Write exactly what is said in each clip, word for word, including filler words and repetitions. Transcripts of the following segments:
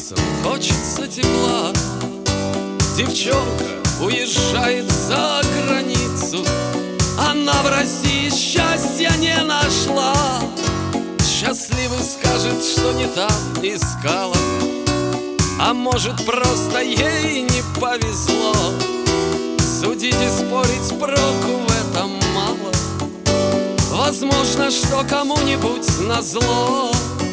сердцем хочется тепла. Девчонка уезжает за границу, она в России счастья не нашла. Счастливый скажет, что не там искала, а может, просто ей не повезло. Судить и спорить проку в этом мало. Возможно, что кому-нибудь назло.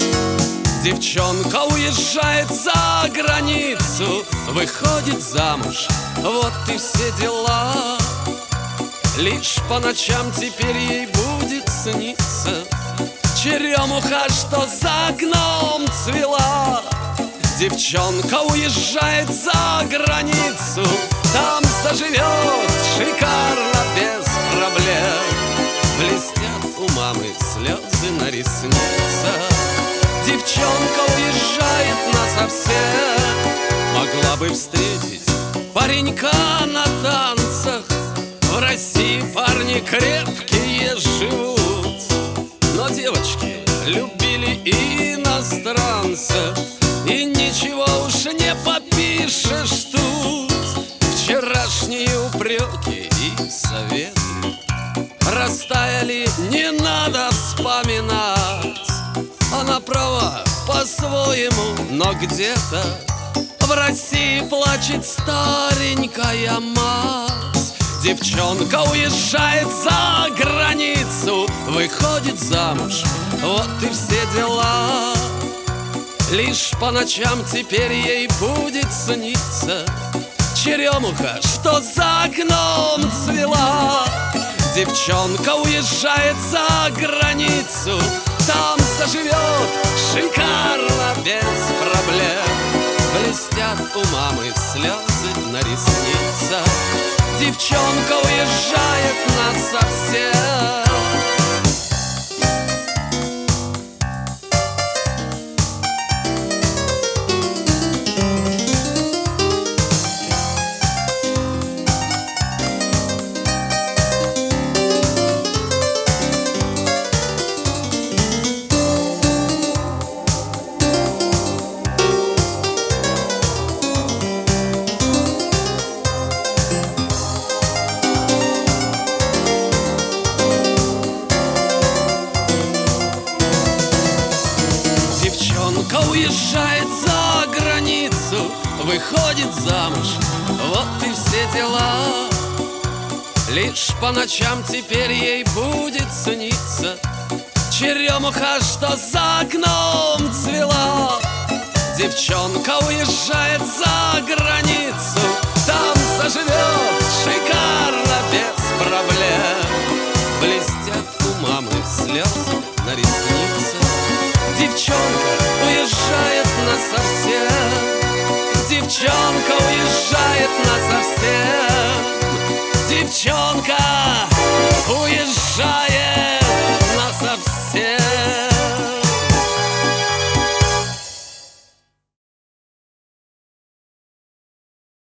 Девчонка уезжает за границу, выходит замуж, вот и все дела. Лишь по ночам теперь ей будет сниться черемуха, что за окном цвела. Девчонка уезжает за границу, там заживет шикарно, без проблем. Блестят у мамы слезы на ресницах. Девчонка уезжает насовсем. Могла бы встретить паренька на танцах. В России парни крепкие живут, но девочки любили иностранцев. И ничего уж не попишешь тут. Вчерашние упреки и советы растаяли, не надо вспоминать. Она права по-своему, но где-то в России плачет старенькая мать. Девчонка уезжает за границу, выходит замуж, вот и все дела. Лишь по ночам теперь ей будет сниться черемуха, что за окном цвела. Девчонка уезжает за границу, там заживет шикарно, без проблем. Блестят у мамы слезы на ресницах. Девчонка уезжает насовсем. Девчонка уезжает за границу, выходит замуж, вот и все дела. Лишь по ночам теперь ей будет сниться черемуха, что за окном цвела. Девчонка уезжает за границу, там заживет шикарно, без проблем. Блестят у мамы слезы на ресницах. Девчонка уезжает насовсем. Девчонка уезжает